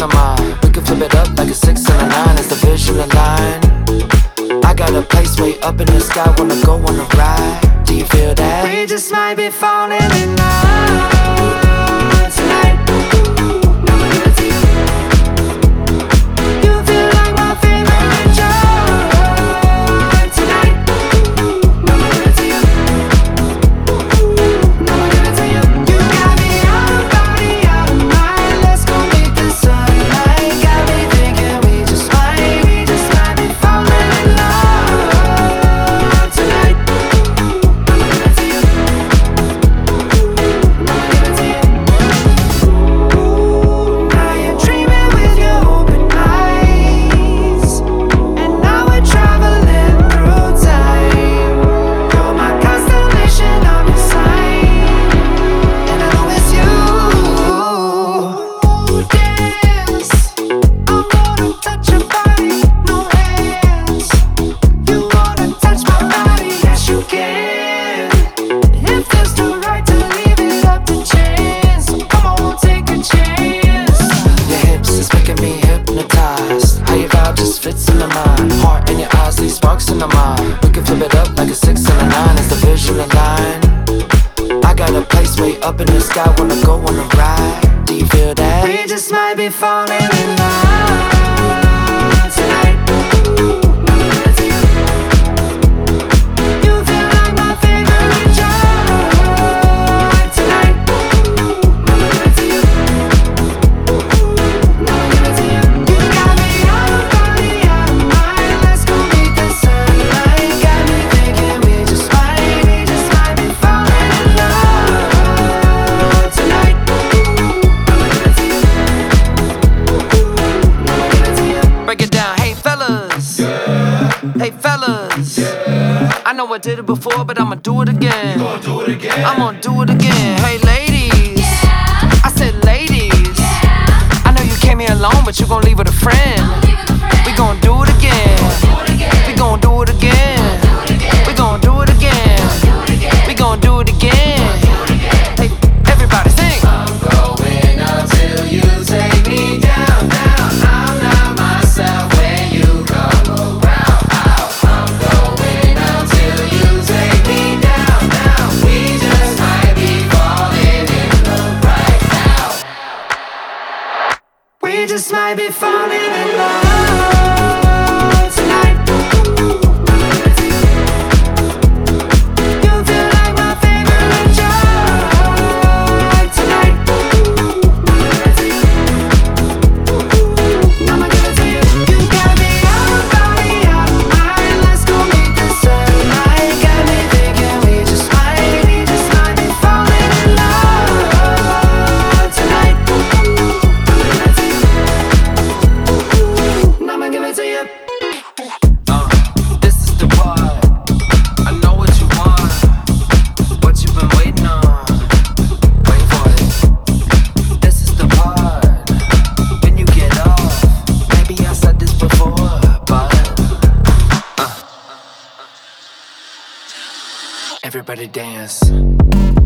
the mind. We can flip it up like a 6 and a 9. It's the vision aligned. I got a place way up in the sky. Wanna go on a ride. Do you feel that? We just might be falling in love tonight. Now I give it to you. You feel like my favorite drug tonight. Now I give it to you. Now I give it to you. You got me out of body, out of mind. Let's go meet the sunlight. Got me thinking we just might be falling in love tonight. Now I give it to you. Now I give it to you. Now you're dreaming with your open eyes, and now we're traveling through time. You're my constellation, I'm your sign, and I know it's you. Dance, I wanna touch your body, no hands. You wanna touch my body, yes you can. It feels too right to leave it up to chance. Come on, take a chance. Your hips is making me hypnotized. How your vibe just fits in the mind. Heart in your eyes, leave sparks in the mind. We can flip it up like a 6 and a 9. It's the vision aligned. I got a place way up in the sky. Wanna go on a ride. Do you feel that? We just might be falling in love tonight. Now I give it to you. You feel like my favorite drug tonight. Now I give it to you. Now I give it to you. You got me out of body, out of mind. Let's go meet the sunlight. Got me thinking we just might be falling in love tonight. Now I give it to you. Now I give it to you. Break it down, hey fellas. Hey fellas. I know I did it before, but I'ma do it again. I'm gonna do it again. Hey ladies. I said ladies. I know you came here alone, but you gon' leave with a friend. We gon' do it again. We gon' do it again. We gon' do it again. We gon' do it again. Hey, everybody sing. I'm going up till you take me down, down. I'm not myself when you come around. I'm going up till you take me down, down. We just might be falling in love right now. We just might be falling in love tonight. Now I give it to you. You feel like my favorite drug tonight. Now I give it to you. Now I give it to you. You got me out of body, out of mind. Let's go meet the sunlight. Got me thinking we just might be falling in love tonight. Now I give it to you. This is the part. I know what you want, what you've been waiting on. Wait for it. This is the part. When you get off, maybe I said this before, but everybody dance.